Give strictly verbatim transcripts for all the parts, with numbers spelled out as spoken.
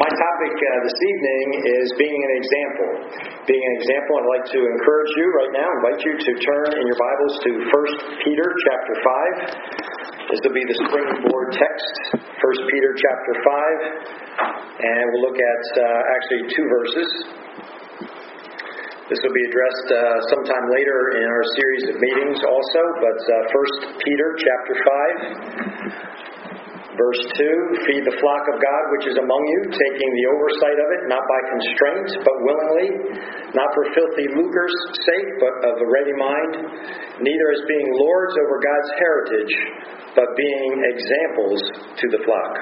my topic uh, this evening is being an example. Being an example, I'd like to encourage you right now, invite you to turn in your Bibles to First Peter chapter five. This will be the springboard text, First Peter chapter five, and we'll look at uh, actually two verses. This will be addressed uh, sometime later in our series of meetings also, but uh, First Peter chapter five. Verse two, feed the flock of God which is among you, taking the oversight of it, not by constraint, but willingly, not for filthy lucre's sake, but of a ready mind, neither as being lords over God's heritage, but being examples to the flock.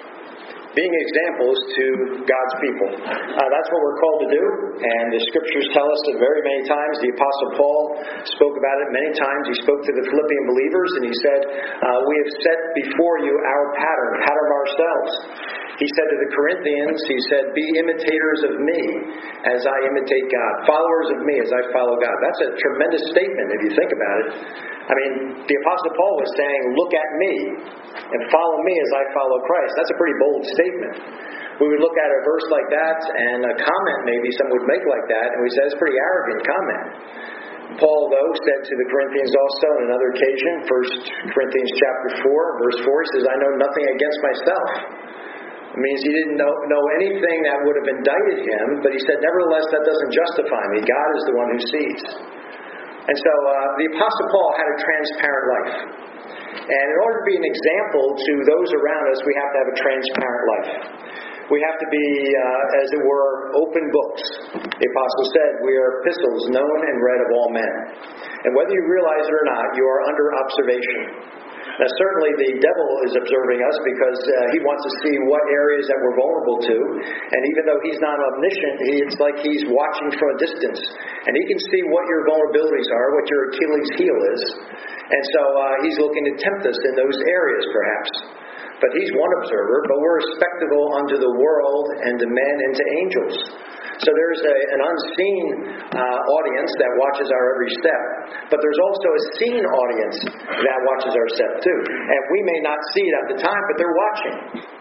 Being examples to God's people. Uh, that's what we're called to do, and the Scriptures tell us that very many times. The Apostle Paul spoke about it many times. He spoke to the Philippian believers, and he said, uh, we have set before you our pattern, pattern of ourselves. He said to the Corinthians, he said, be imitators of me as I imitate God. Followers of me as I follow God. That's a tremendous statement if you think about it. I mean, the Apostle Paul was saying, look at me and follow me as I follow Christ. That's a pretty bold statement. We would look at a verse like that and a comment maybe someone would make like that, and we say it's a pretty arrogant comment. Paul, though, said to the Corinthians also on another occasion, First Corinthians chapter four, verse four, he says, I know nothing against myself. It means he didn't know, know anything that would have indicted him, but he said, nevertheless, that doesn't justify me. God is the one who sees. And so uh, the Apostle Paul had a transparent life. And in order to be an example to those around us, we have to have a transparent life. We have to be, uh, as it were, open books. The Apostle said, we are epistles known and read of all men. And whether you realize it or not, you are under observation. Now, certainly the devil is observing us because uh, he wants to see what areas that we're vulnerable to. And even though he's not omniscient, he, it's like he's watching from a distance. And he can see what your vulnerabilities are, what your Achilles heel is. And so uh, he's looking to tempt us in those areas, perhaps. But he's one observer, but we're a spectacle unto the world and to men and to angels. So there's a, an unseen uh, audience that watches our every step. But there's also a seen audience that watches our step too. And we may not see it at the time, but they're watching.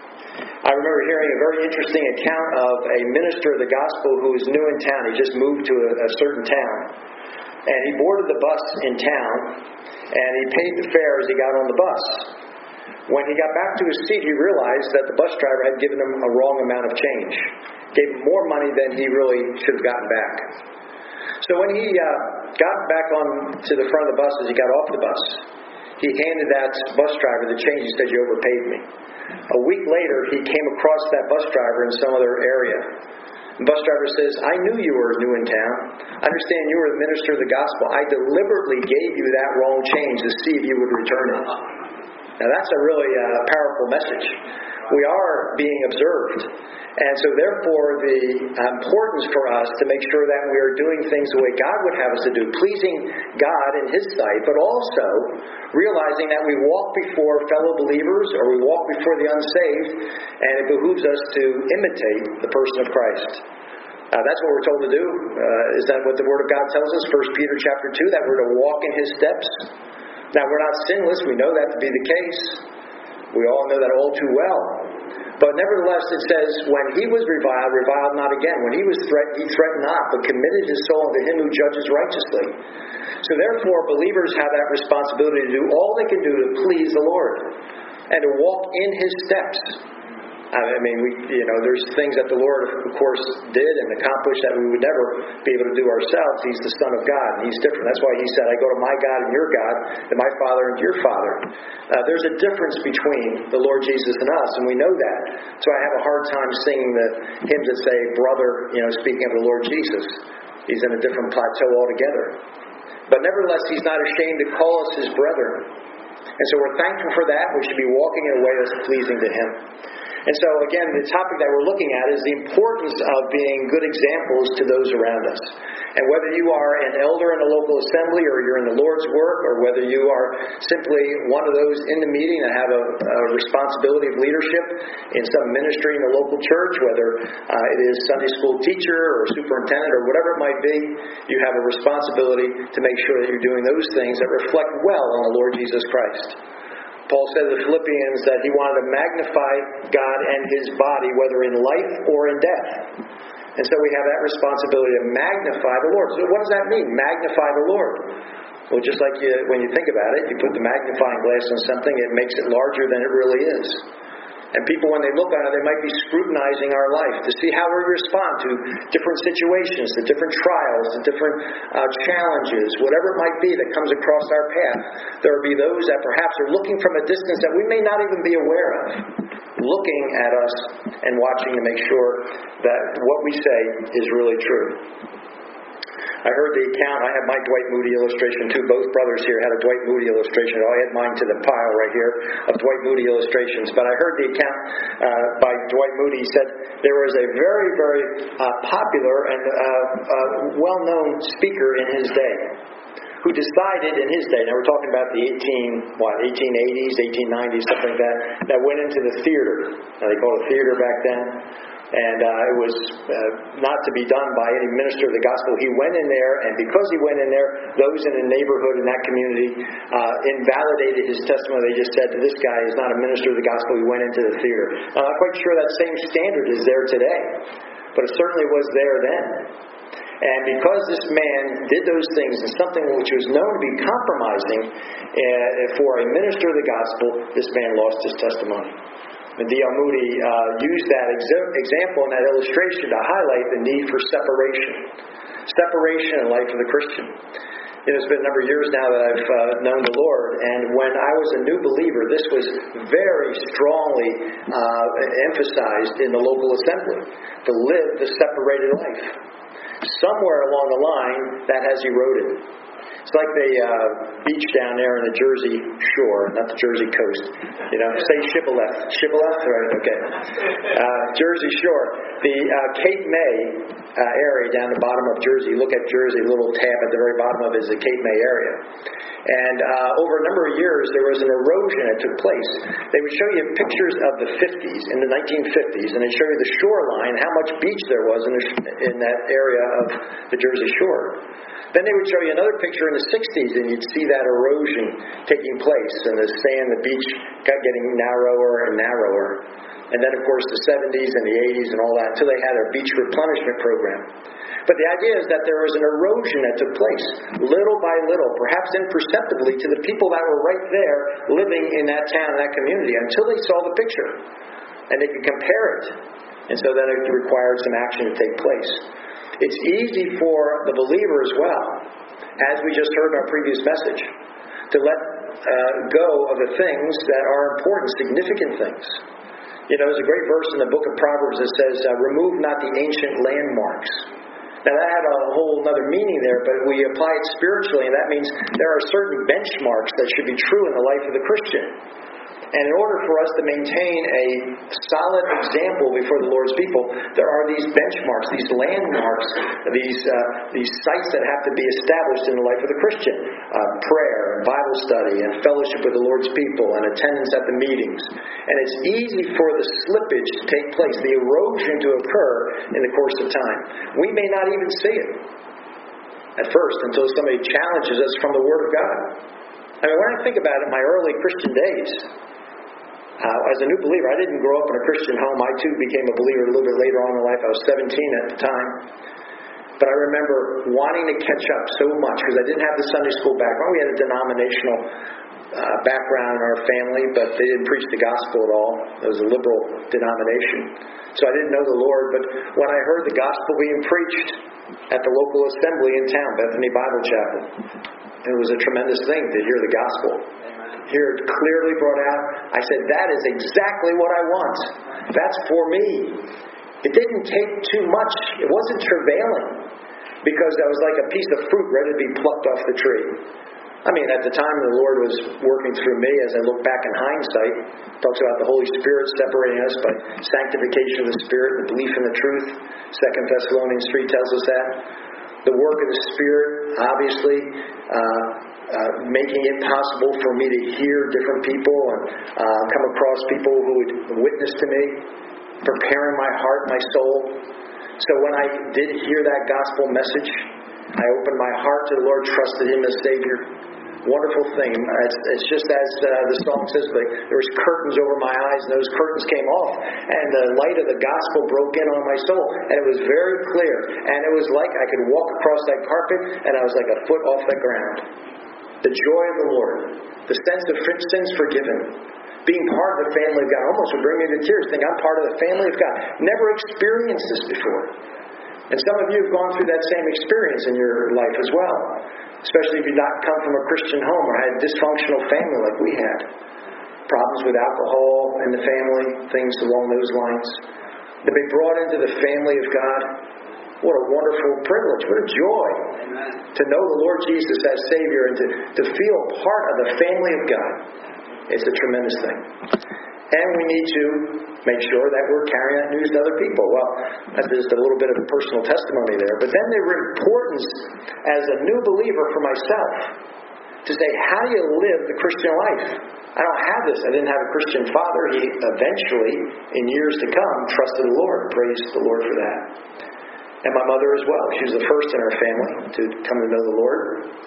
I remember hearing a very interesting account of a minister of the gospel who was new in town. He just moved to a, a certain town. And he boarded the bus in town, and he paid the fare as he got on the bus. When he got back to his seat, he realized that the bus driver had given him a wrong amount of change. Gave him more money than he really should have gotten back. So when he uh, got back on to the front of the bus as he got off the bus, he handed that bus driver the change. He said, you overpaid me. A week later, he came across that bus driver in some other area. The bus driver says, I knew you were new in town. I understand you were the minister of the gospel. I deliberately gave you that wrong change to see if you would return it. Now that's a really uh, powerful message. We are being observed. And so therefore the importance for us to make sure that we are doing things the way God would have us to do, pleasing God in His sight, but also realizing that we walk before fellow believers or we walk before the unsaved, and it behooves us to imitate the person of Christ. Uh, that's what we're told to do. Uh, is that what the Word of God tells us? First Peter chapter two, that we're to walk in His steps. Now, we're not sinless. We know that to be the case. We all know that all too well. But nevertheless, it says, when he was reviled, reviled not again. When he was threatened, he threatened not, but committed his soul unto him who judges righteously. So therefore, believers have that responsibility to do all they can do to please the Lord and to walk in His steps. I mean, we, you know, there's things that the Lord, of course, did and accomplished that we would never be able to do ourselves. He's the Son of God, and He's different. That's why He said, I go to my God and your God, and my Father and your Father. Uh, there's a difference between the Lord Jesus and us, and we know that. So I have a hard time singing the hymns that say, brother, you know, speaking of the Lord Jesus. He's in a different plateau altogether. But nevertheless, He's not ashamed to call us His brethren. And so we're thankful for that. We should be walking in a way that's pleasing to Him. And so, again, the topic that we're looking at is the importance of being good examples to those around us. And whether you are an elder in a local assembly or you're in the Lord's work, or whether you are simply one of those in the meeting that have a, a responsibility of leadership in some ministry in the local church, whether uh, it is Sunday school teacher or superintendent or whatever it might be, you have a responsibility to make sure that you're doing those things that reflect well on the Lord Jesus Christ. Paul said to the Philippians that he wanted to magnify God and His body, whether in life or in death. And so we have that responsibility to magnify the Lord. So what does that mean, magnify the Lord? Well, just like you, when you think about it, you put the magnifying glass on something, it makes it larger than it really is. And people, when they look at it, they might be scrutinizing our life to see how we respond to different situations, to different trials, to different uh, challenges, whatever it might be that comes across our path. There will be those that perhaps are looking from a distance that we may not even be aware of, looking at us and watching to make sure that what we say is really true. I heard the account. I have my Dwight Moody illustration too. Both brothers here had a Dwight Moody illustration. I'll add mine to the pile right here of Dwight Moody illustrations. But I heard the account uh, by Dwight Moody. He said there was a very, very uh, popular and uh, uh, well-known speaker in his day who decided in his day, now we're talking about the eighteen what eighteen eighties, eighteen nineties, something like that, that went into the theater. Now they called it theater back then. And uh, it was uh, not to be done by any minister of the gospel. He went in there, and because he went in there, those in the neighborhood in that community uh, invalidated his testimony. They just said, this guy is not a minister of the gospel. He went into the theater. I'm not quite sure that same standard is there today, but it certainly was there then. And because this man did those things in something which was known to be compromising uh, for a minister of the gospel, this man lost his testimony. And D L Moody uh, used that ex- example and that illustration to highlight the need for separation. Separation in the life of the Christian. You know, it's been a number of years now that I've uh, known the Lord, and when I was a new believer, this was very strongly uh, emphasized in the local assembly, to live the separated life. Somewhere along the line, that has eroded. It's like the uh, beach down there in the Jersey Shore, not the Jersey coast. You know, say Shibboleth. Shibboleth? Right, okay. Uh, Jersey Shore. The uh, Cape May uh, area down the bottom of Jersey. You look at Jersey, a little tab at the very bottom of it is the Cape May area. And uh, over a number of years, there was an erosion that took place. They would show you pictures of the fifties, in the nineteen fifties, and they'd show you the shoreline, how much beach there was in, the, in that area of the Jersey Shore. Then they would show you another picture in the sixties, and you'd see that erosion taking place, and the sand, the beach got getting narrower and narrower. And then, of course, the seventies and the eighties and all that, until they had a beach replenishment program. But the idea is that there was an erosion that took place, little by little, perhaps imperceptibly, to the people that were right there living in that town, in that community, until they saw the picture. And they could compare it. And so then it required some action to take place. It's easy for the believer as well, as we just heard in our previous message, to let uh, go of the things that are important, significant things. You know, there's a great verse in the book of Proverbs that says, uh, remove not the ancient landmarks. Now that had a whole other meaning there, but we apply it spiritually, and that means there are certain benchmarks that should be true in the life of the Christian. And in order for us to maintain a solid example before the Lord's people, there are these benchmarks, these landmarks, these uh, these sites that have to be established in the life of the Christian. Uh, prayer, and Bible study, and fellowship with the Lord's people, and attendance at the meetings. And it's easy for the slippage to take place, the erosion to occur in the course of time. We may not even see it at first until somebody challenges us from the Word of God. I mean, when I think about it, my early Christian days, Uh, as a new believer, I didn't grow up in a Christian home. I too became a believer a little bit later on in life. I was seventeen at the time. But I remember wanting to catch up so much because I didn't have the Sunday school background. We had a denominational uh, background in our family, but they didn't preach the gospel at all. It was a liberal denomination. So I didn't know the Lord. But when I heard the gospel being preached at the local assembly in town, Bethany Bible Chapel, it was a tremendous thing to hear the gospel. Hear it clearly brought out. I said, that is exactly what I want. That's for me. It didn't take too much. It wasn't travailing, because that was like a piece of fruit ready to be plucked off the tree. I mean, at the time the Lord was working through me, as I look back in hindsight, talks about the Holy Spirit separating us by sanctification of the Spirit, the belief in the truth. Second Thessalonians three tells us that. The work of the Spirit, obviously, uh, uh, making it possible for me to hear different people and uh, come across people who would witness to me, preparing my heart, my soul. So when I did hear that gospel message, I opened my heart to the Lord, trusted Him as Savior. wonderful thing. It's, it's just as uh, the song says, like, there was curtains over my eyes, and those curtains came off, and the light of the gospel broke in on my soul, and it was very clear. And it was like I could walk across that carpet, and I was like a foot off the ground. The joy of the Lord, the sense of sins forgiven, being part of the family of God almost would bring me to tears. Think I'm part of the family of God. Never experienced this before. And some of you have gone through that same experience in your life as well. Especially if you've not come from a Christian home or had a dysfunctional family like we had. Problems with alcohol in the family, things along those lines. To be brought into the family of God, what a wonderful privilege, what a joy. Amen. To know the Lord Jesus as Savior and to, to feel part of the family of God. It's a tremendous thing. And we need to make sure that we're carrying that news to other people. Well, that's just a little bit of a personal testimony there. But then the importance as a new believer for myself to say, how do you live the Christian life? I don't have this. I didn't have a Christian father. He eventually, in years to come, trusted the Lord. Praise the Lord for that. And my mother as well. She was the first in our family to come to know the Lord.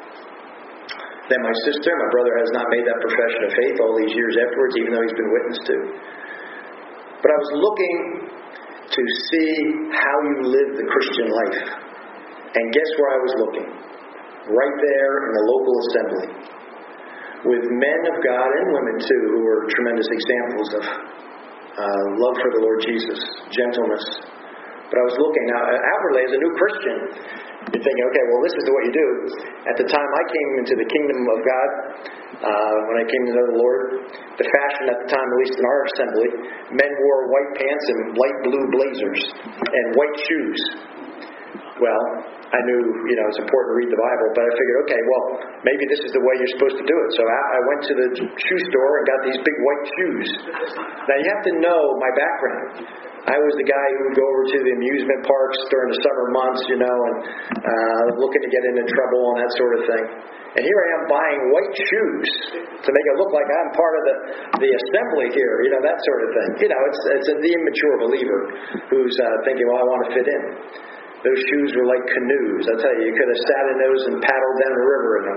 Then my sister, my brother has not made that profession of faith all these years afterwards, even though he's been witnessed to. But I was looking to see how you live the Christian life. And guess where I was looking? Right there in the local assembly. With men of God and women too, who were tremendous examples of uh, love for the Lord Jesus, gentleness. But I was looking, now outwardly as a new Christian, you're thinking, okay, well, this is what you do. At the time I came into the kingdom of God, uh, when I came to know the Lord, the fashion at the time, at least in our assembly, men wore white pants and light blue blazers and white shoes. Well, I knew, you know, it's important to read the Bible, but I figured, okay, well, maybe this is the way you're supposed to do it. So I, I went to the shoe store and got these big white shoes. Now, you have to know my background. I was the guy who would go over to the amusement parks during the summer months, you know, and uh, looking to get into trouble and that sort of thing. And here I am buying white shoes to make it look like I'm part of the, the assembly here, you know, that sort of thing. You know, it's it's the immature believer who's uh, thinking, well, I want to fit in. Those shoes were like canoes. I tell you, you could have sat in those and paddled down the river in them.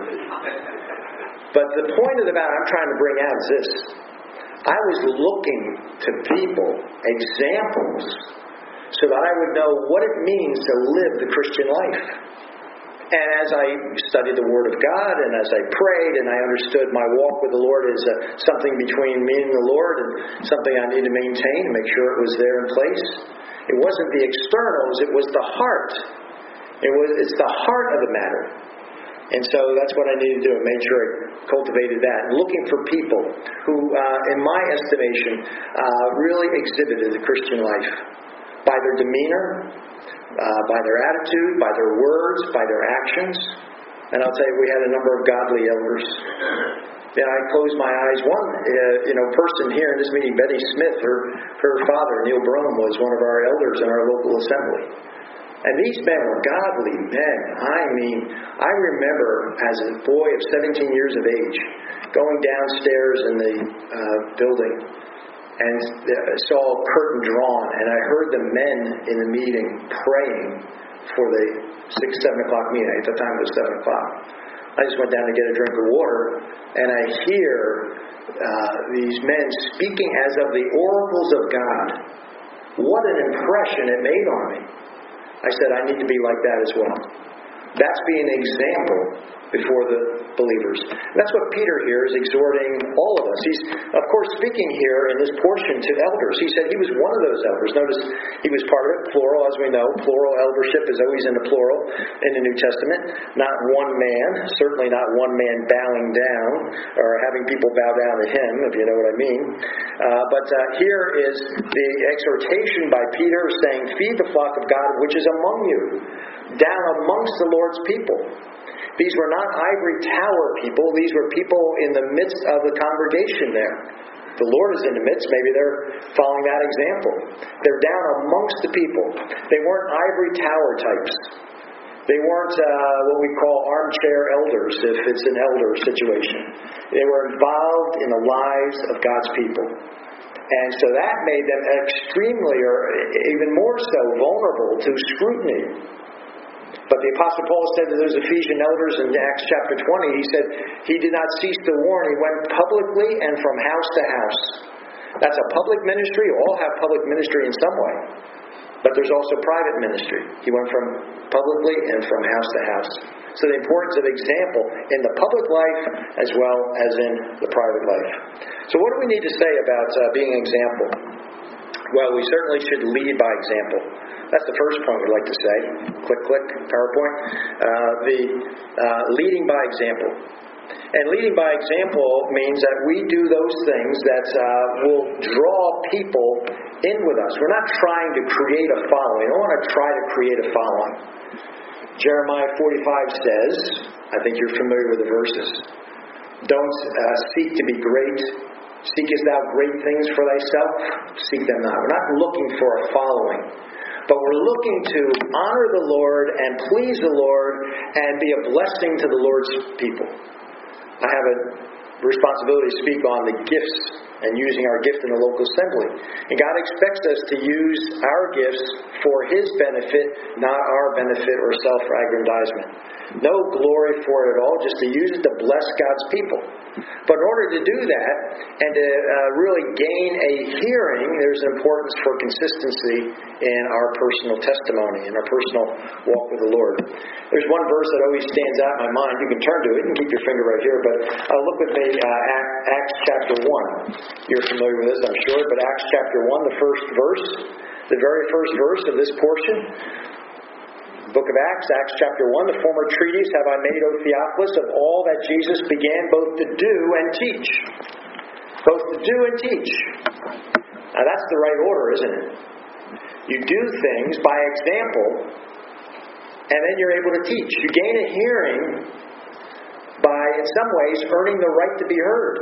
But the point of the matter I'm trying to bring out is this. I was looking to people, examples, so that I would know what it means to live the Christian life. And as I studied the Word of God, and as I prayed, and I understood my walk with the Lord is uh, something between me and the Lord, and something I need to maintain, make sure it was there in place. It wasn't the externals, it was the heart. It was, it's the heart of the matter. And so that's what I needed to do, and made sure I cultivated that. Looking for people who, uh, in my estimation, uh, really exhibited the Christian life. By their demeanor, uh, by their attitude, by their words, by their actions. And I'll tell you, we had a number of godly elders. And I closed my eyes. One uh, you know, person here in this meeting, Betty Smith, her, her father, Neil Brome, was one of our elders in our local assembly. And these men were godly men. I mean, I remember as a boy of seventeen years of age, going downstairs in the uh, building and saw a curtain drawn, and I heard the men in the meeting praying for the six, seven o'clock meeting. At the time it was seven o'clock. I just went down to get a drink of water, and I hear uh, these men speaking as of the oracles of God. What an impression it made on me. I said, I need to be like that as well. That's being an example before the believers. And that's what Peter here is exhorting all of us. He's, of course, speaking here in this portion to elders. He said he was one of those elders. Notice he was part of it, plural, as we know. Plural eldership is always in the plural in the New Testament. Not one man, certainly not one man bowing down or having people bow down to him, if you know what I mean. Uh, but uh, here is the exhortation by Peter saying, feed the flock of God which is among you, down amongst the Lord's people. These were not ivory tower people. These were people in the midst of the congregation there. The Lord is in the midst. Maybe they're following that example. They're down amongst the people. They weren't ivory tower types. They weren't uh, what we call armchair elders, if it's an elder situation. They were involved in the lives of God's people. And so that made them extremely, or even more so, vulnerable to scrutiny. But the Apostle Paul said to those Ephesian elders in Acts chapter twenty, he said, he did not cease to warn. He went publicly and from house to house. That's a public ministry. All have public ministry in some way. But there's also private ministry. He went from publicly and from house to house. So the importance of example in the public life as well as in the private life. So what do we need to say about uh, being an example? Well, we certainly should lead by example. That's the first point we'd like to say. Click, click, PowerPoint. Uh, the uh, leading by example. And leading by example means that we do those things that uh, will draw people in with us. We're not trying to create a following. We don't want to try to create a following. Jeremiah forty-five says, I think you're familiar with the verses, don't uh, seek to be great. Seekest thou great things for thyself? Seek them not. We're not looking for a following. But we're looking to honor the Lord and please the Lord and be a blessing to the Lord's people. I have a responsibility to speak on the gifts and using our gift in the local assembly. And God expects us to use our gifts for His benefit, not our benefit or self-aggrandizement. No glory for it at all, just to use it to bless God's people. But in order to do that and to uh, really gain a hearing, there's an importance for consistency in our personal testimony, in our personal walk with the Lord. There's one verse that always stands out in my mind. You can turn to it and keep your finger right here, but uh, look with me, uh, Acts chapter one. You're familiar with this, I'm sure, but Acts chapter one, the first verse, the very first verse of this portion, Book of Acts, Acts chapter one, the former treatise have I made, O Theophilus, of all that Jesus began both to do and teach. Both to do and teach. Now that's the right order, isn't it? You do things by example, and then you're able to teach. You gain a hearing by, in some ways, earning the right to be heard.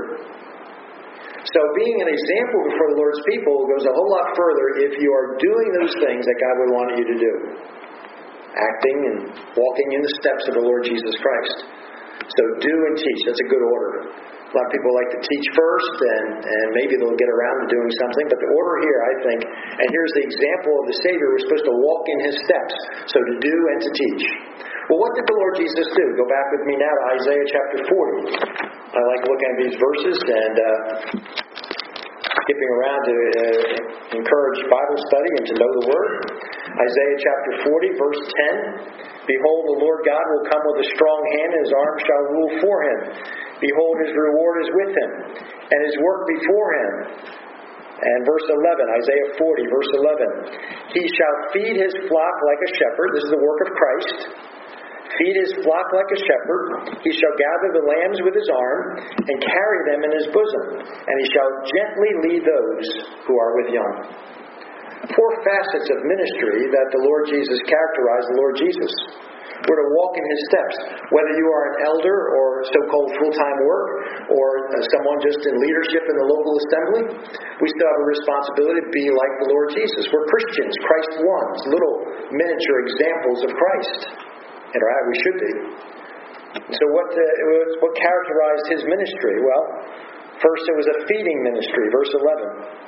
So being an example before the Lord's people goes a whole lot further if you are doing those things that God would want you to do. Acting and walking in the steps of the Lord Jesus Christ. So do and teach. That's a good order. A lot of people like to teach first, and, and maybe they'll get around to doing something. But the order here, I think, and here's the example of the Savior, we're supposed to walk in His steps. So to do and to teach. Well, what did the Lord Jesus do? Go back with me now to Isaiah chapter forty. I like looking at these verses and uh, skipping around to uh, encourage Bible study and to know the Word. Isaiah chapter forty, verse ten. Behold, the Lord God will come with a strong hand, and His arm shall rule for Him. Behold, His reward is with Him, and His work before Him. And verse eleven, Isaiah forty, verse eleven. He shall feed His flock like a shepherd. This is the work of Christ. Feed His flock like a shepherd. He shall gather the lambs with His arm, and carry them in His bosom. And He shall gently lead those who are with young. Four facets of ministry that the Lord Jesus characterized the Lord Jesus. We're to walk in His steps. Whether you are an elder or so-called full-time work or someone just in leadership in the local assembly, we still have a responsibility to be like the Lord Jesus. We're Christians, Christ ones, little miniature examples of Christ. And right, we should be. So what, uh, what characterized His ministry? Well, first it was a feeding ministry, verse eleven.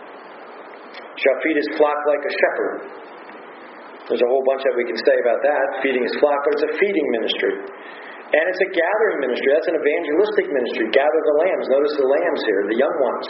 Shall feed His flock like a shepherd. There's a whole bunch that we can say about that, feeding His flock, but it's a feeding ministry. And it's a gathering ministry. That's an evangelistic ministry. Gather the lambs. Notice the lambs here, the young ones.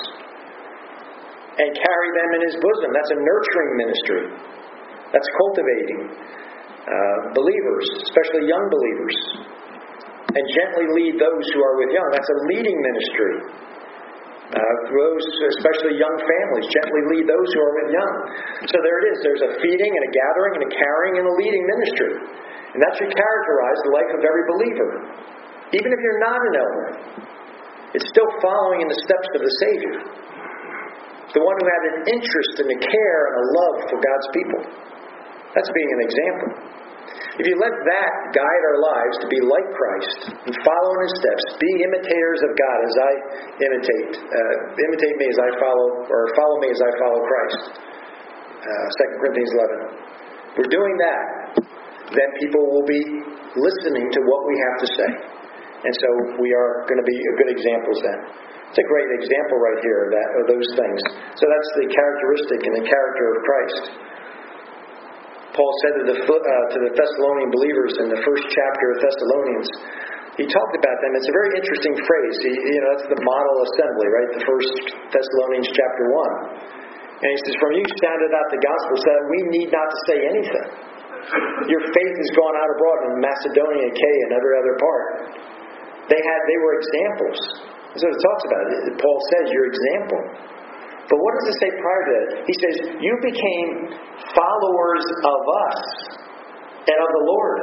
And carry them in His bosom. That's a nurturing ministry. That's cultivating uh, believers, especially young believers. And gently lead those who are with young. That's a leading ministry. Uh, those, especially young families, gently lead those who are with young. So there it is. There's a feeding and a gathering and a carrying and a leading ministry. And that should characterize the life of every believer. Even if you're not an elder, it's still following in the steps of the Savior. The one who had an interest and a care and a love for God's people. That's being an example. If you let that guide our lives to be like Christ and follow in His steps, be imitators of God as I imitate, uh, imitate me as I follow, or follow me as I follow Christ. Uh, Second Corinthians eleven. We're doing that, then people will be listening to what we have to say. And so we are going to be good examples then. It's a great example right here of, that, of those things. So that's the characteristic and the character of Christ. Paul said to the, uh, to the Thessalonian believers in the first chapter of Thessalonians, he talked about them. It's a very interesting phrase. He, you know, that's the model assembly, right? The first Thessalonians chapter one. And he says, from you sounded out the gospel so that we need not to say anything. Your faith has gone out abroad in Macedonia, Achaia, and every other part. They had, they were examples. That's what it talks about. Paul says, your example. But what does it say prior to that? He says, you became followers of us and of the Lord.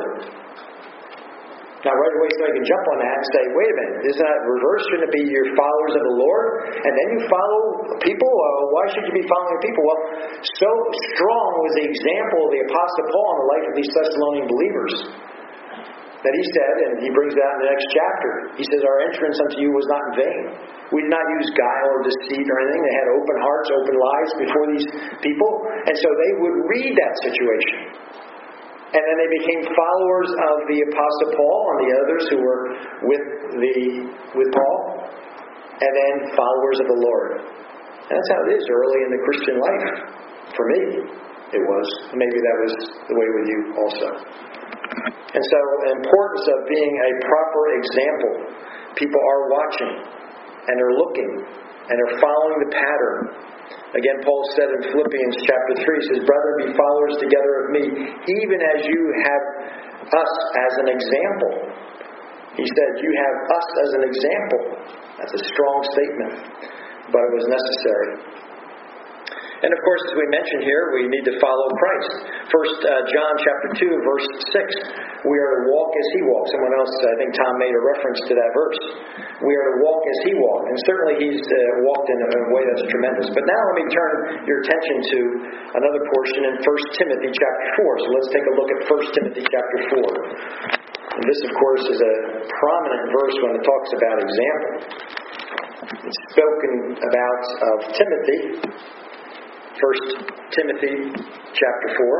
Now, right away, so I can jump on that and say, wait a minute, isn't that reverse? Shouldn't it be you're followers of the Lord, and then you follow people? Uh, why should you be following people? Well, so strong was the example of the Apostle Paul in the life of these Thessalonian believers that he said, and he brings it out in the next chapter, he says, our entrance unto you was not in vain. We did not use guile or deceit or anything. They had open hearts, open lives before these people, and so they would read that situation. And then they became followers of the Apostle Paul and the others who were with the with Paul, and then followers of the Lord. And that's how it is early in the Christian life. For me, it was. Maybe that was the way with you also. And so, the importance of being a proper example. People are watching, and they're looking, and they're following the pattern. Again, Paul said in Philippians chapter three, he says, brethren, be followers together of me, even as you have us as an example. He said, you have us as an example. That's a strong statement, but it was necessary. And of course, as we mentioned here, we need to follow Christ. First uh, John chapter two, verse six. We are to walk as He walked. Someone else, I think Tom made a reference to that verse. We are to walk as He walked. And certainly He's uh, walked in a way that's tremendous. But now let me turn your attention to another portion in First Timothy chapter four. So let's take a look at First Timothy chapter four. And this, of course, is a prominent verse when it talks about example. It's spoken about of Timothy. First Timothy chapter four.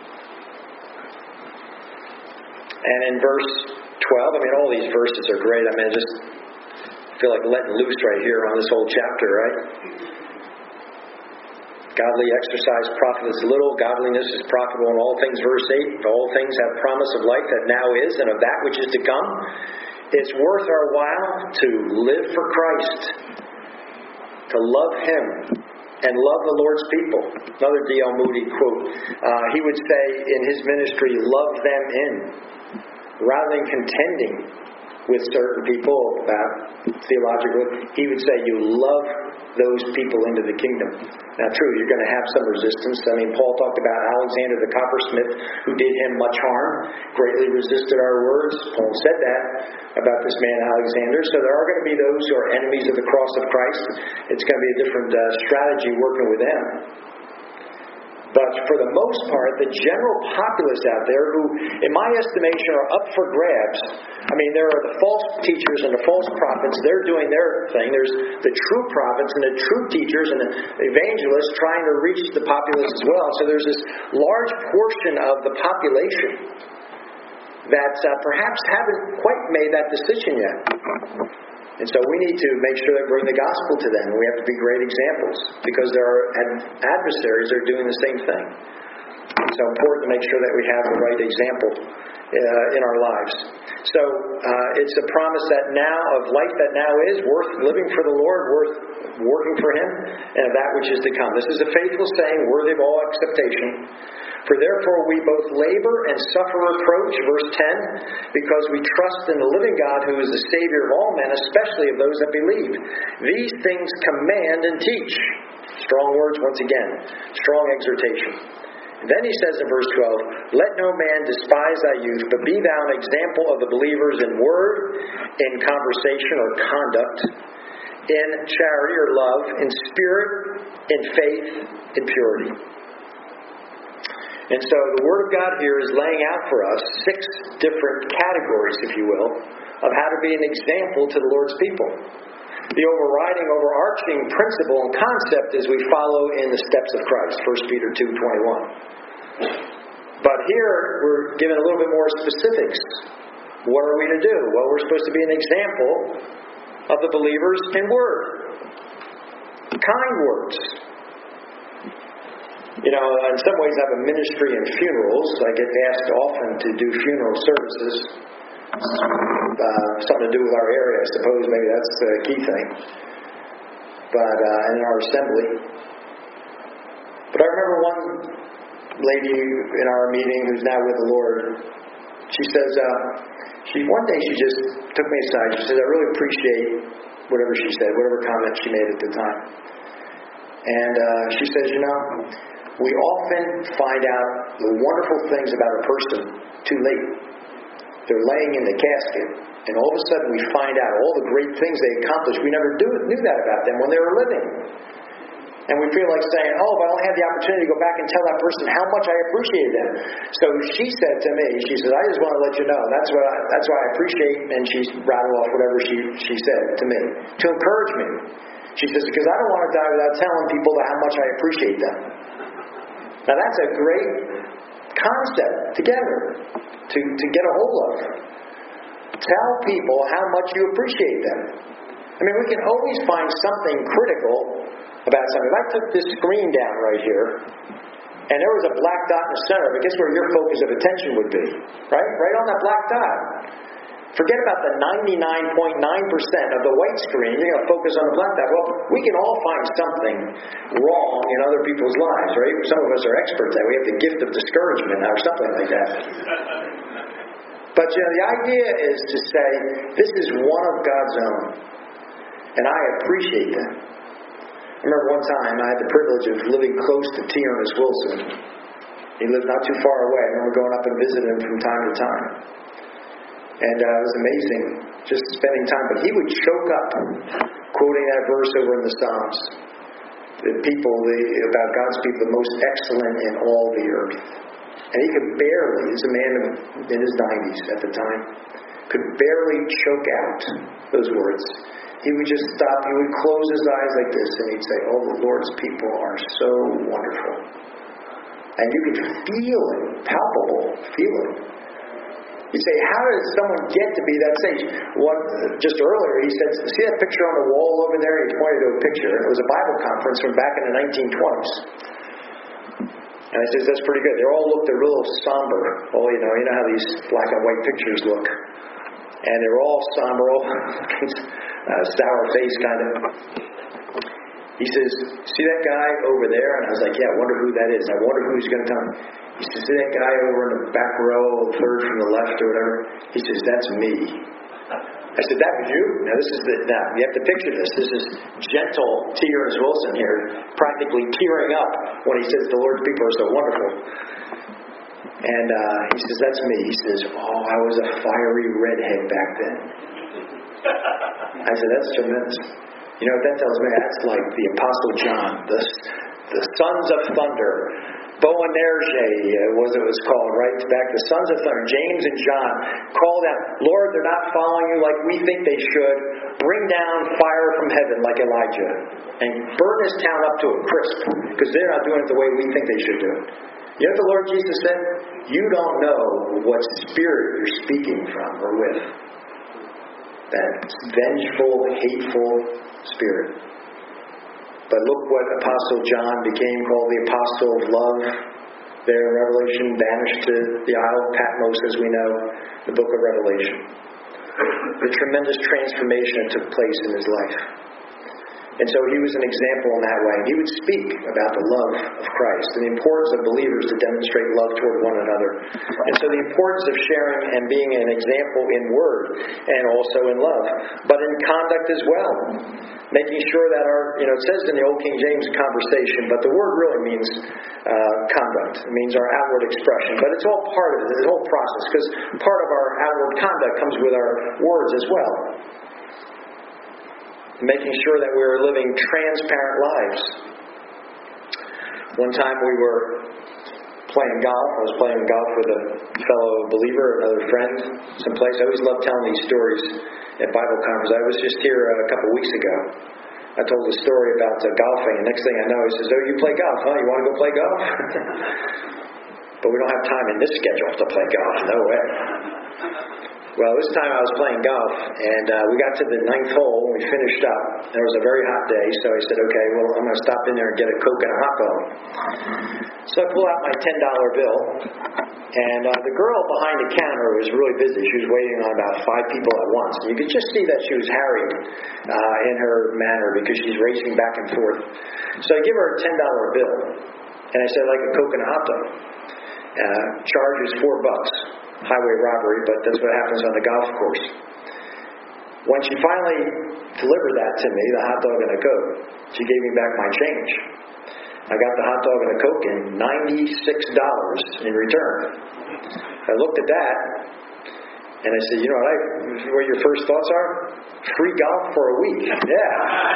And in verse twelve, I mean, all these verses are great. I mean, I just feel like letting loose right here on this whole chapter, right? Godly exercise profiteth little. Godliness is profitable in all things. Verse eight, all things have promise of life that now is, and of that which is to come. It's worth our while to live for Christ, to love Him, and love the Lord's people. Another D L Moody quote. Uh, he would say in his ministry, love them in, rather than contending with certain people about theologically. He would say, you love those people into the kingdom. Now, true, you're going to have some resistance. I mean, Paul talked about Alexander the coppersmith, who did him much harm, greatly resisted our words. Paul said that about this man Alexander. So there are going to be those who are enemies of the cross of Christ. It's going to be a different uh, strategy working with them. But for the most part, the general populace out there who, in my estimation, are up for grabs. I mean, there are the false teachers and the false prophets. They're doing their thing. There's the true prophets and the true teachers and the evangelists trying to reach the populace as well. So there's this large portion of the population that uh, perhaps haven't quite made that decision yet. And so we need to make sure that we bring the gospel to them. We have to be great examples because there are adversaries that are doing the same thing. It's so important to make sure that we have the right example uh, in our lives. So uh, it's a promise that now, of life that now is, worth living for the Lord, worth working for Him, and of that which is to come. This is a faithful saying, worthy of all acceptation. For therefore we both labor and suffer reproach, verse ten, because we trust in the living God who is the Savior of all men, especially of those that believe. These things command and teach. Strong words once again. Strong exhortation. And then he says in verse twelve, let no man despise thy youth, but be thou an example of the believers in word, in conversation or conduct, in charity or love, in spirit, in faith, in purity. And so the Word of God here is laying out for us six different categories, if you will, of how to be an example to the Lord's people. The overriding, overarching principle and concept is we follow in the steps of Christ, First Peter two twenty-one. But here we're given a little bit more specifics. What are we to do? Well, we're supposed to be an example of the believers in word. Kind words. You know, in some ways I have a ministry in funerals. I get asked often to do funeral services. Uh, something to do with our area, I suppose. Maybe that's the key thing. But uh, in our assembly. But I remember one lady in our meeting who's now with the Lord. She says, uh, she one day she just took me aside. She says, I really appreciate whatever she said, whatever comment she made at the time. And uh, she says, you know, we often find out the wonderful things about a person too late. They're laying in the casket, and all of a sudden we find out all the great things they accomplished. We never do, knew that about them when they were living. And we feel like saying, oh, if I only had the opportunity to go back and tell that person how much I appreciated them. So she said to me, she said, I just want to let you know, that's what I, that's what I appreciate, and she rattled off whatever she, she said to me, to encourage me. She says, because I don't want to die without telling people how much I appreciate them. Now that's a great concept together to, to get a hold of. Tell people how much you appreciate them. I mean, we can always find something critical about something. If I took this screen down right here, and there was a black dot in the center of it, guess where your focus of attention would be? Right? Right on that black dot. Forget about the ninety-nine point nine percent of the white screen. You're going to focus on the black dot. Well, we can all find something wrong in other people's lives, right? Some of us are experts at it. We have the gift of discouragement or something like that. But you know, the idea is to say, this is one of God's own, and I appreciate them. I remember one time I had the privilege of living close to T. Ernest Wilson. He lived not too far away. I remember going up and visiting him from time to time. And uh, it was amazing just spending time. But he would choke up quoting that verse over in the Psalms. The people, the, about God's people, the most excellent in all the earth. And he could barely, he was a man in his nineties at the time, could barely choke out those words. He would just stop, he would close his eyes like this, and he'd say, oh, the Lord's people are so wonderful. And you could feel it, palpable, feel it. You say, how does someone get to be that sage? One, just earlier, he said, see that picture on the wall over there? He pointed to a picture. It was a Bible conference from back in the nineteen twenties. And I says, that's pretty good. They all looked a little somber. Oh, you know, you know how these black and white pictures look. And they're all somber, all uh, sour face kind of. He says, see that guy over there? And I was like, yeah, I wonder who that is. I wonder who he's going to tell me. He says, see that guy over in the back row, third from the left or whatever? He says, that's me. I said, that was you? Now this is the, now you have to picture this. This is gentle T. Ernest Wilson here, practically tearing up when he says the Lord's people are so wonderful. And uh, he says, that's me. He says, oh, I was a fiery redhead back then. I said, that's tremendous. You know what that tells me? That's like the Apostle John, the, the sons of thunder. Boanerges was it was called, right? Back the sons of thunder, James and John, called out, Lord, they're not following you like we think they should. Bring down fire from heaven like Elijah and burn this town up to a crisp because they're not doing it the way we think they should do it. You know what the Lord Jesus said? You don't know what spirit you're speaking from or with. That vengeful, hateful spirit. But look what Apostle John became, called the Apostle of Love. There in Revelation, banished to the Isle of Patmos, as we know, the book of Revelation. The tremendous transformation that took place in his life. And so he was an example in that way. He would speak about the love of Christ and the importance of believers to demonstrate love toward one another. And so the importance of sharing and being an example in word and also in love, but in conduct as well. Making sure that our, you know, it says in the Old King James conversation, but the word really means uh, conduct. It means our outward expression. But it's all part of it, the whole process, because part of our outward conduct comes with our words as well. Making sure that we were living transparent lives. One time we were playing golf. I was playing golf with a fellow believer, another friend, someplace. I always love telling these stories at Bible conference. I was just here a couple weeks ago. I told a story about uh, golfing, and next thing I know, he says, oh, you play golf, huh? You want to go play golf? But we don't have time in this schedule to play golf. No way. Well, this time I was playing golf, and uh, we got to the ninth hole, and we finished up. It was a very hot day, so I said, okay, well, I'm going to stop in there and get a Coke and a hot dog. So I pull out my ten dollar bill, and uh, the girl behind the counter was really busy. She was waiting on about five people at once. And you could just see that she was harried uh, in her manner because she's racing back and forth. So I give her a ten dollar bill, and I said, I'd like a Coke and a hot dog. Uh, charge is four bucks. Highway robbery, but that's what happens on the golf course. When she finally delivered that to me, the hot dog and a Coke, she gave me back my change. I got the hot dog and a Coke and ninety-six dollars in return. I looked at that, and I said, you know what, I, what your first thoughts are? Free golf for a week. Yeah.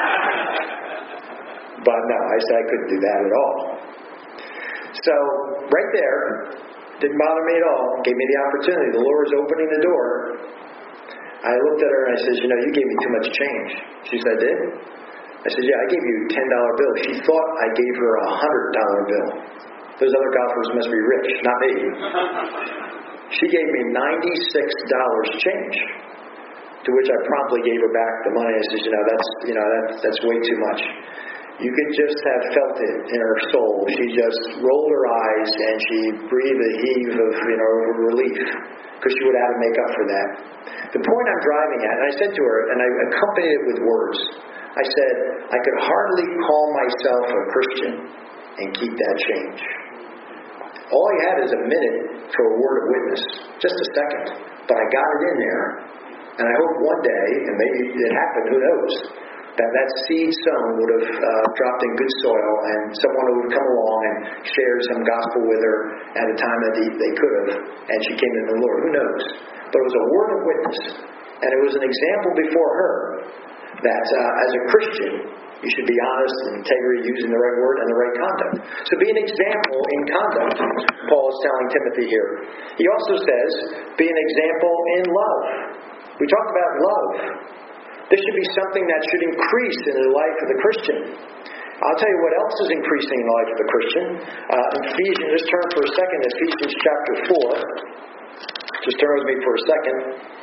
But no, I said I couldn't do that at all. So, right there, didn't bother me at all. Gave me the opportunity. The Lord was opening the door. I looked at her and I said, you know, you gave me too much change. She said, I did? I said, yeah, I gave you a ten dollar bill. She thought I gave her a one hundred dollar bill. Those other golfers must be rich, not me. She gave me ninety-six dollars change, to which I promptly gave her back the money. I said, you know, that's, you know, that, that's way too much. You could just have felt it in her soul. She just rolled her eyes and she breathed a heave of, you know, relief, because she would have to make up for that. The point I'm driving at, and I said to her, and I accompanied it with words, I said, I could hardly call myself a Christian and keep that change. All I had is a minute for a word of witness, just a second, but I got it in there, and I hope one day, and maybe it happened, who knows, that that seed sown would have uh, dropped in good soil, and someone would come along and shared some gospel with her at a time that they, they could have, and she came to the Lord. Who knows? But it was a word of witness, and it was an example before her that uh, as a Christian, you should be honest and integrity, using the right word and the right conduct. So be an example in conduct, Paul is telling Timothy here. He also says, be an example in love. We talked about love. This should be something that should increase in the life of the Christian. I'll tell you what else is increasing in the life of the Christian. Uh, Ephesians, just turn for a second, Ephesians chapter four. Just turn with me for a second.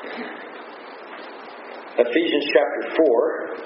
Ephesians chapter four,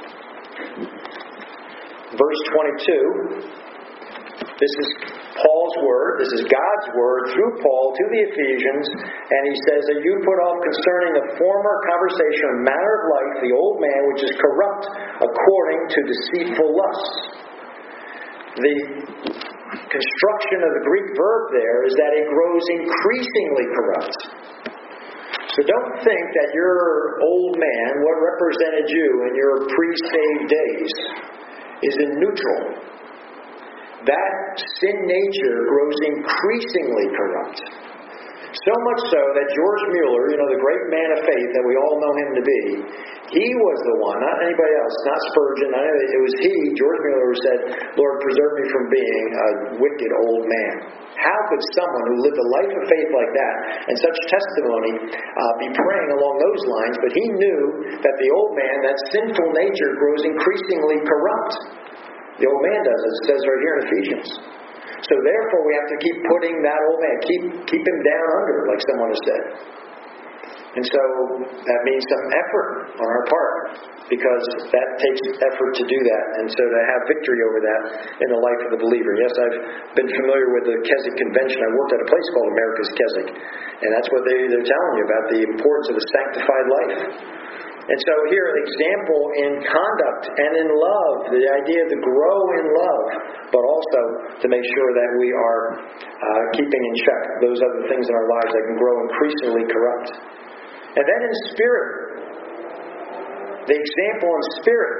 verse twenty-two. This is Paul's word. This is God's word through Paul to the Ephesians. And he says that you put off concerning the former conversation and manner of life, the old man which is corrupt according to deceitful lusts. The construction of the Greek verb there is that it grows increasingly corrupt. So don't think that your old man, what represented you in your pre-saved days, is in neutral. That sin nature grows increasingly corrupt. So much so that George Mueller, you know, the great man of faith that we all know him to be, he was the one, not anybody else, not Spurgeon, not anybody, it was he, George Mueller, who said, Lord, preserve me from being a wicked old man. How could someone who lived a life of faith like that and such testimony uh, be praying along those lines? But he knew that the old man, that sinful nature, grows increasingly corrupt. The old man does, it says right here in Ephesians. So therefore we have to keep putting that old man, keep keep him down under, like someone has said. And so that means some effort on our part, because that takes effort to do that, and so to have victory over that in the life of the believer. Yes, I've been familiar with the Keswick Convention. I worked at a place called America's Keswick, and that's what they, they're telling you about, the importance of a sanctified life. And so here, an example in conduct and in love, the idea to grow in love, but also to make sure that we are uh, keeping in check those other things in our lives that can grow increasingly corrupt. And then in spirit, the example in spirit.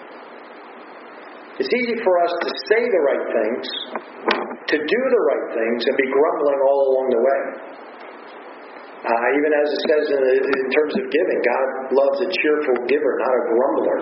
It's easy for us to say the right things, to do the right things, and be grumbling all along the way. Uh, even as it says in, the, in terms of giving, God loves a cheerful giver, not a grumbler.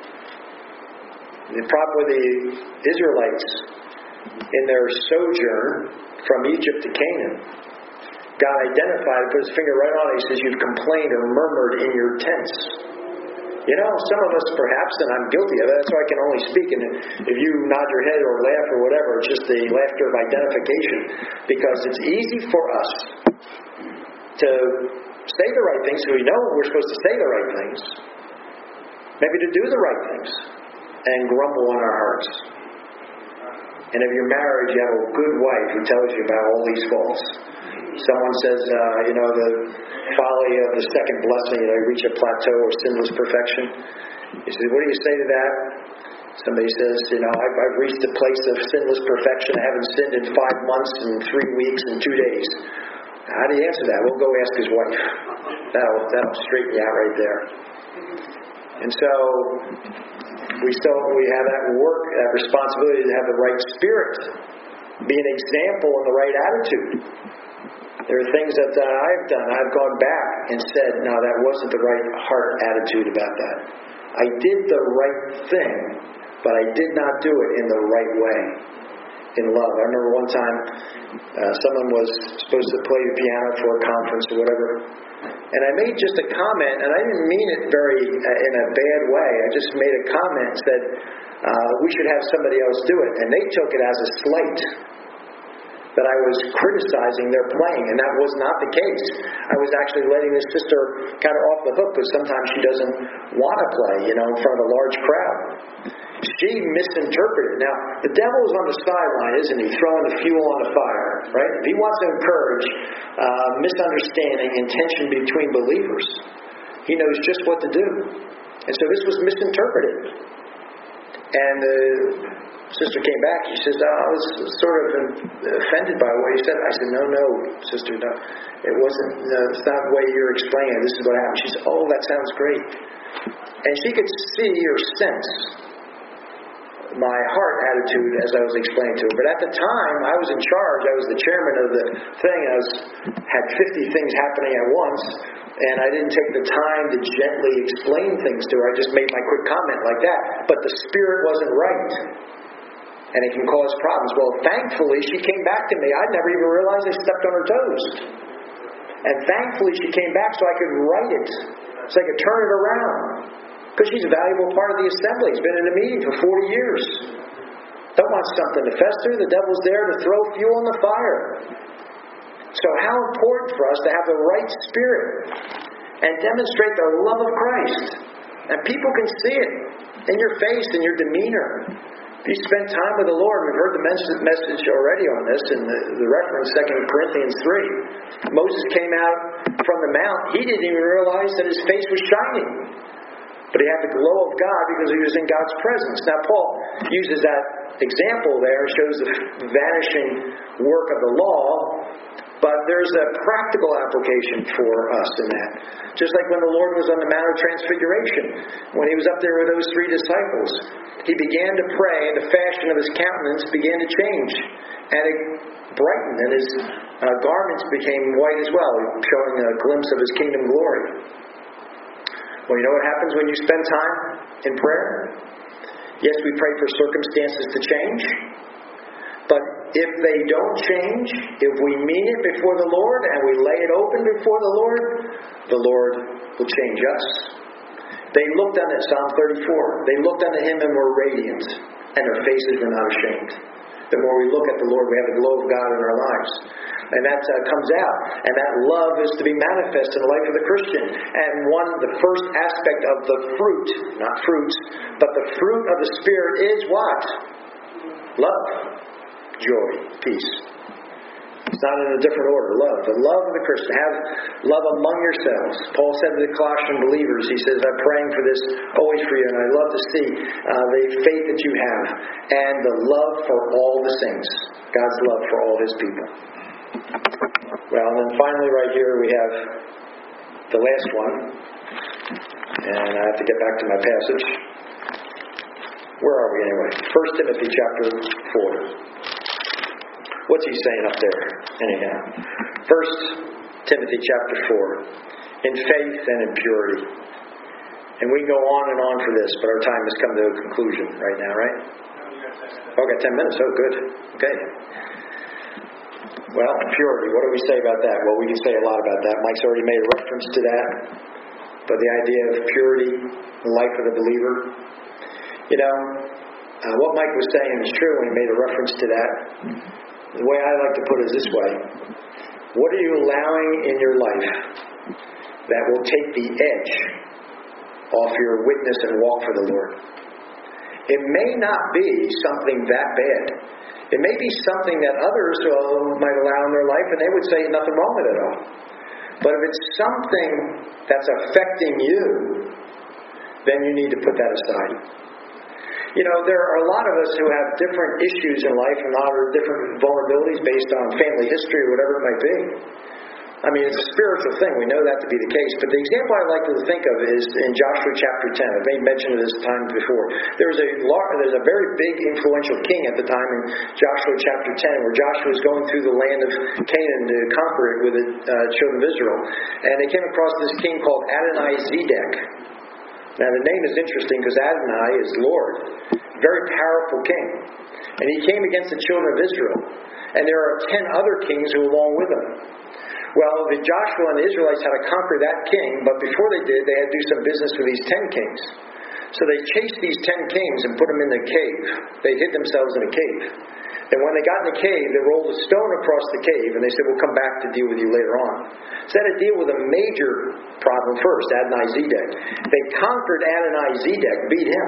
The problem with the Israelites in their sojourn from Egypt to Canaan, God identified, put his finger right on it. He says, you've complained or murmured in your tents. You know, some of us perhaps, and I'm guilty of it, that's why I can only speak, and if you nod your head or laugh or whatever, it's just the laughter of identification, because it's easy for us to say the right things, so we know we're supposed to say the right things. Maybe to do the right things. And grumble in our hearts. And if you're married, you have a good wife who tells you about all these faults. Someone says, uh, you know, the folly of the second blessing, you know, you reach a plateau of sinless perfection. You say, what do you say to that? Somebody says, you know, I've, I've reached a place of sinless perfection. I haven't sinned in five months and three weeks and two days. How do you answer that? Well, go ask his wife. That'll, that'll straighten you out right there. And so, we still we have that work, that responsibility to have the right spirit, be an example and the right attitude. There are things that uh, I've done. I've gone back and said, no, that wasn't the right heart attitude about that. I did the right thing, but I did not do it in the right way, in love. I remember one time uh, someone was supposed to play the piano for a conference or whatever, and I made just a comment, and I didn't mean it very uh, in a bad way. I just made a comment and said, uh, we should have somebody else do it. And they took it as a slight, that I was criticizing their playing, and that was not the case. I was actually letting this sister kind of off the hook, because sometimes she doesn't want to play, you know, in front of a large crowd. She misinterpreted. Now, the devil is on the sideline, isn't he? Throwing the fuel on the fire, right? If he wants to encourage uh, misunderstanding and tension between believers, he knows just what to do. And so this was misinterpreted. And the sister came back. She says, oh, I was sort of offended by what you said. I said, no, no, sister, no. It wasn't, no, it's not the way you're explaining it. This is what happened. She said, oh, that sounds great. And she could see or sense my heart attitude as I was explaining to her. But at the time, I was in charge. I was the chairman of the thing. I was had fifty things happening at once, and I didn't take the time to gently explain things to her. I just made my quick comment like that. But the spirit wasn't right, and it can cause problems. Well, thankfully, she came back to me. I never even realized I stepped on her toes. And thankfully, she came back so I could right it, so I could turn it around. Because she's a valuable part of the assembly. He's been in the meeting for forty years. Don't want something to fester. The devil's there to throw fuel on the fire. So how important for us to have the right spirit and demonstrate the love of Christ. And people can see it in your face, in your demeanor. If you spend time with the Lord, we've heard the message already on this in the, the reference, Second Corinthians three. Moses came out from the mount. He didn't even realize that his face was shining. But he had the glow of God because he was in God's presence. Now, Paul uses that example there, shows the vanishing work of the law, but there's a practical application for us in that. Just like when the Lord was on the Mount of Transfiguration, when he was up there with those three disciples, he began to pray, and the fashion of his countenance began to change, and it brightened, and his uh, garments became white as well, showing a glimpse of his kingdom glory. Well, you know what happens when you spend time in prayer? Yes, we pray for circumstances to change. But if they don't change, if we mean it before the Lord and we lay it open before the Lord, the Lord will change us. They looked unto Psalm thirty-four. They looked unto him and were radiant, and their faces were not ashamed. The more we look at the Lord, we have the glow of God in our lives. And that uh, comes out. And that love is to be manifest in the life of the Christian. And one, the first aspect of the fruit, not fruits, but the fruit of the Spirit is what? Love, joy, peace. It's not in a different order. Love. The love of the Christian. Have love among yourselves. Paul said to the Colossian believers, he says, I'm praying for this always for you, and I love to see uh, the faith that you have and the love for all the saints. God's love for all his people. Well, and then finally right here we have the last one. And I have to get back to my passage. Where are we anyway? First Timothy chapter four. What's he saying up there, anyhow? First Timothy chapter four. In faith and in purity. And we can go on and on for this, but our time has come to a conclusion right now, right? Okay, ten minutes. Oh, good. Okay. Well, purity. What do we say about that? Well, we can say a lot about that. Mike's already made a reference to that. But the idea of purity, the life of the believer. You know, uh, what Mike was saying is true when he made a reference to that. The way I like to put it is this way. What are you allowing in your life that will take the edge off your witness and walk for the Lord. It may not be something that bad. It may be something that others uh, might allow in their life, and they would say nothing wrong with it at all. But if it's something that's affecting you, then you need to put that aside. You know, there are a lot of us who have different issues in life and a lot of different vulnerabilities based on family history or whatever it might be. I mean, it's a spiritual thing. We know that to be the case. But the example I like to think of is in Joshua chapter ten. I've made mention of this time before. There was a there's a very big influential king at the time in Joshua chapter ten, where Joshua was going through the land of Canaan to conquer it with the uh, children of Israel. And they came across this king called Adonai-Zedek. Now, the name is interesting because Adonai is Lord. Very powerful king. And he came against the children of Israel. And there are ten other kings who were along with him. Well, the Joshua and the Israelites had to conquer that king, but before they did, they had to do some business with these ten kings. So they chased these ten kings and put them in the cave. They hid themselves in a cave. And when they got in the cave, they rolled a stone across the cave, and they said, we'll come back to deal with you later on. So they had to deal with a major problem first, Adonai-Zedek. They conquered Adonai-Zedek, beat him.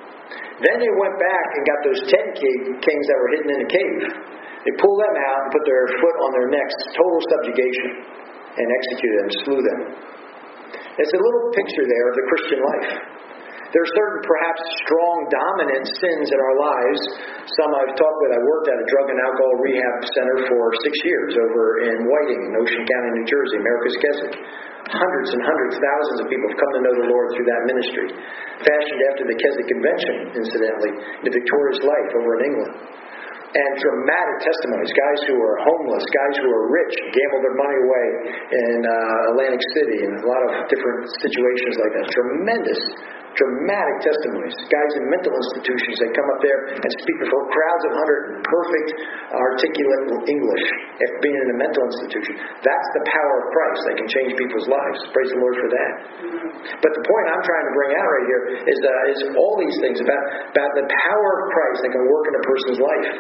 Then they went back and got those ten kings that were hidden in the cave. They pulled them out and put their foot on their necks, total subjugation, and executed them, slew them. It's a little picture there of the Christian life. There are certain, perhaps, strong, dominant sins in our lives. Some I've talked with. I worked at a drug and alcohol rehab center for six years over in Whiting, in Ocean County, New Jersey, America's Keswick. Hundreds and hundreds, thousands of people have come to know the Lord through that ministry. Fashioned after the Keswick Convention, incidentally, the victorious life over in England. And dramatic testimonies. Guys who are homeless, guys who are rich, gamble their money away in uh, Atlantic City, and a lot of different situations like that. Tremendous, dramatic testimonies. Guys in mental institutions, they come up there and speak before crowds of hundreds in perfect, articulate English after being in a mental institution. That's the power of Christ that can change people's lives. Praise the Lord for that. But the point I'm trying to bring out right here is, uh, is all these things about, about the power of Christ that can work in a person's life.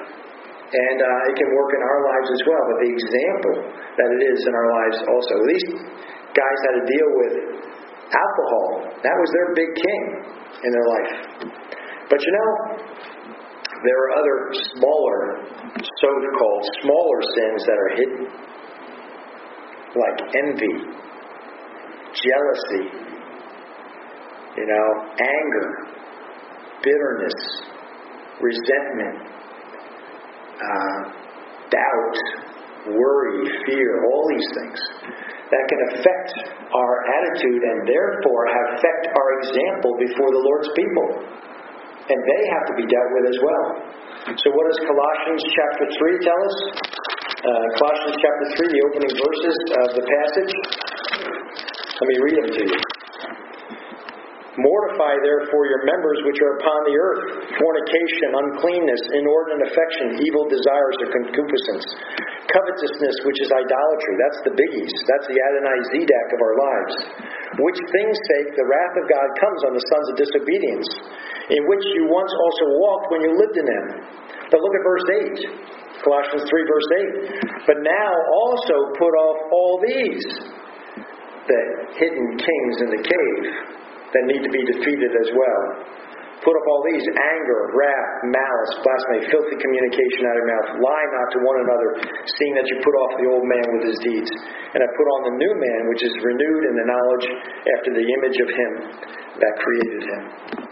And uh, it can work in our lives as well. But the example that it is in our lives also. These guys had to deal with alcohol. That was their big king in their life. But you know, there are other smaller, so-called smaller sins that are hidden. Like envy, jealousy, you know, anger, bitterness, resentment, uh, doubt, worry, fear, all these things that can affect our attitude and therefore affect our example before the Lord's people. And they have to be dealt with as well. So what does Colossians chapter three tell us? Uh, Colossians chapter three, the opening verses of the passage. Let me read them to you. Mortify therefore your members which are upon the earth, fornication, uncleanness, inordinate affection, evil desires or concupiscence, covetousness, which is idolatry. That's the biggies. That's the Adonai-Zedek of our lives. Which things' sake the wrath of God comes on the sons of disobedience, in which you once also walked when you lived in them. But look at verse eight. Colossians three, verse eight. But now also put off all these, the hidden kings in the cave, that need to be defeated as well. Put up all these: anger, wrath, malice, blasphemy, filthy communication out of your mouth. Lie not to one another, seeing that you put off the old man with his deeds. And I put on the new man, which is renewed in the knowledge after the image of him that created him.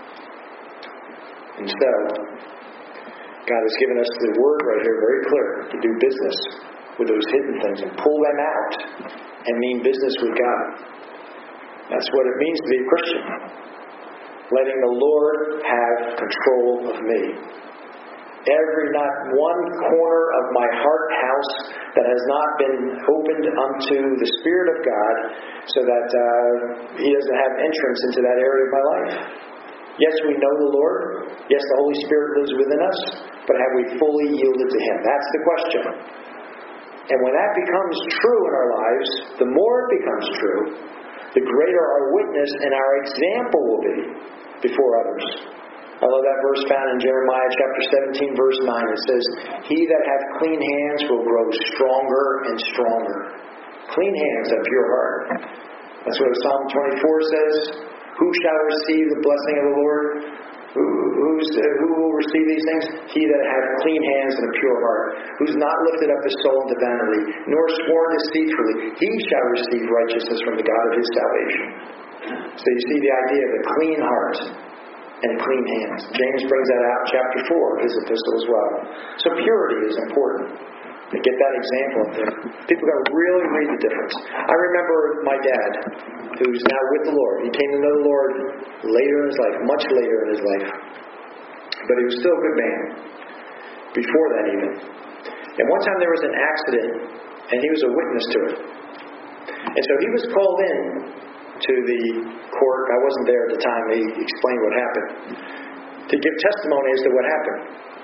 And so, God has given us the word right here very clear to do business with those hidden things and pull them out and mean business with God. That's what it means to be a Christian. Letting the Lord have control of me. Every, not one corner of my heart house that has not been opened unto the Spirit of God, so that uh, He doesn't have entrance into that area of my life. Yes, we know the Lord. Yes, the Holy Spirit lives within us. But have we fully yielded to Him? That's the question. And when that becomes true in our lives, the more it becomes true, the greater our witness and our example will be before others. I love that verse found in Jeremiah chapter seventeen, verse nine. It says, He that hath clean hands will grow stronger and stronger. Clean hands, a pure heart. That's what Psalm twenty-four says. Who shall receive the blessing of the Lord? Who, who's, uh, who will receive these things? He that hath clean hands and a pure heart, who's not lifted up his soul into vanity, nor sworn deceitfully. He shall receive righteousness from the God of his salvation. So you see the idea of a clean heart and clean hands. James brings that out in chapter four of his epistle as well. So purity is important. To get that example up there. People got to really read the difference. I remember my dad, who's now with the Lord. He came to know the Lord later in his life, much later in his life. But he was still a good man. Before that even. And one time there was an accident, and he was a witness to it. And so he was called in to the court. I wasn't there at the time. He explained what happened. To give testimony as to what happened.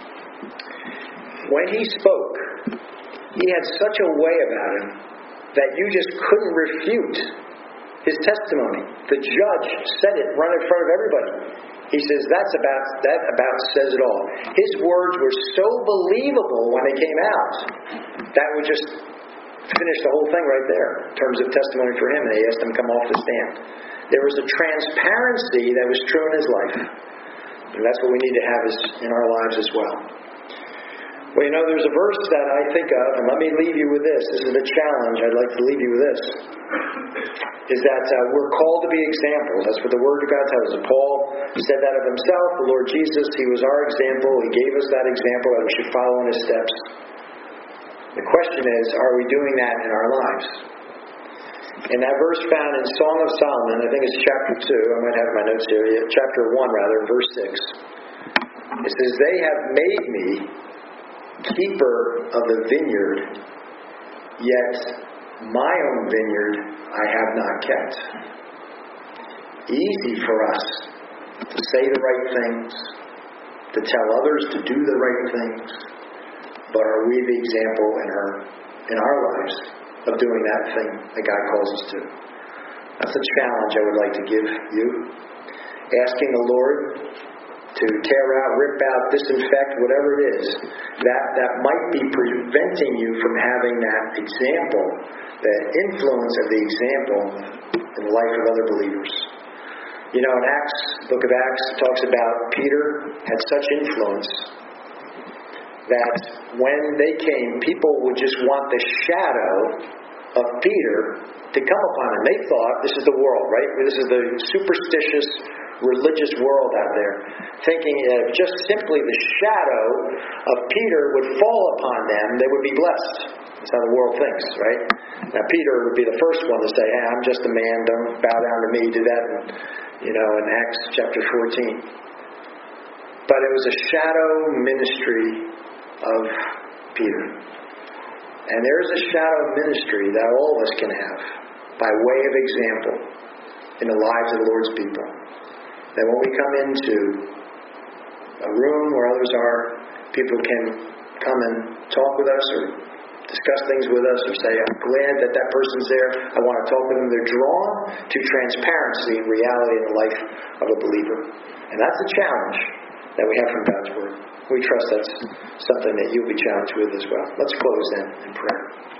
When he spoke, he had such a way about him that you just couldn't refute his testimony. The judge said it right in front of everybody. He says, that's about, that about says it all. His words were so believable when they came out, that would just finish the whole thing right there in terms of testimony for him. And they asked him to come off the stand. There was a transparency that was true in his life. And that's what we need to have in our lives as well. Well, you know, there's a verse that I think of, and let me leave you with this. This is the challenge. I'd like to leave you with this. Is that uh, we're called to be examples. That's what the Word of God tells us. Paul said that of himself. The Lord Jesus, He was our example. He gave us that example that we should follow in His steps. The question is, are we doing that in our lives? In that verse found in Song of Solomon, I think it's chapter two. I might have my notes here. Chapter one, rather, verse six. It says, they have made me keeper of the vineyard, yet my own vineyard I have not kept. Easy for us to say the right things, to tell others to do the right things, but are we the example in our in our lives of doing that thing that God calls us to? That's a challenge I would like to give you. Asking the Lord to tear out, rip out, disinfect, whatever it is, that, that might be preventing you from having that example, the influence of the example in the life of other believers. You know, in Acts, the book of Acts, it talks about Peter had such influence that when they came, people would just want the shadow of Peter to come upon him. They thought, this is the world, right? This is the superstitious religious world out there, thinking if just simply the shadow of Peter would fall upon them, they would be blessed. That's how the world thinks, right? Now Peter would be the first one to say, hey, I'm just a man, don't bow down to me, do that, in, you know, in Acts chapter fourteen. But it was a shadow ministry of Peter. And there is a shadow ministry that all of us can have by way of example in the lives of the Lord's people. That when we come into a room where others are, people can come and talk with us or discuss things with us or say, I'm glad that that person's there. I want to talk with them. They're drawn to transparency and reality in the life of a believer. And that's a challenge that we have from God's Word. We trust that's something that you'll be challenged with as well. Let's close then in prayer.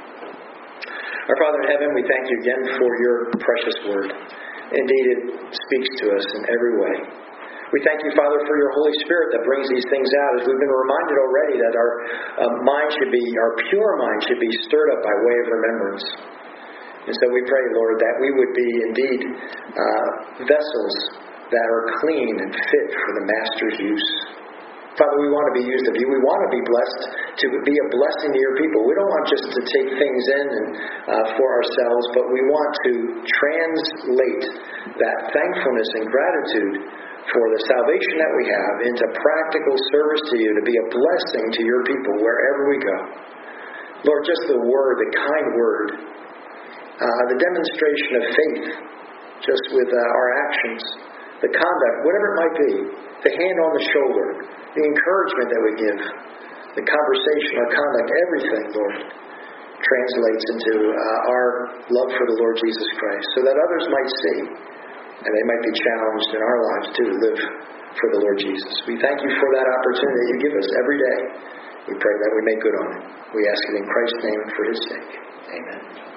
Our Father in heaven, we thank you again for your precious Word. Indeed, it speaks to us in every way. We thank you, Father, for your Holy Spirit that brings these things out. As we've been reminded already that our uh, mind should be, our pure mind should be stirred up by way of remembrance. And so we pray, Lord, that we would be indeed uh, vessels that are clean and fit for the Master's use. Father, we want to be used of you. We want to be blessed, to be a blessing to your people. We don't want just to take things in and, uh, for ourselves, but we want to translate that thankfulness and gratitude for the salvation that we have into practical service to you, to be a blessing to your people wherever we go. Lord, just the word, the kind word, uh, the demonstration of faith, just with uh, our actions, the conduct, whatever it might be, the hand on the shoulder, the encouragement that we give, the conversation, our conduct, everything, Lord, translates into uh, our love for the Lord Jesus Christ, so that others might see, and they might be challenged in our lives to live for the Lord Jesus. We thank you for that opportunity that you give us every day. We pray that we make good on it. We ask it in Christ's name for his sake. Amen.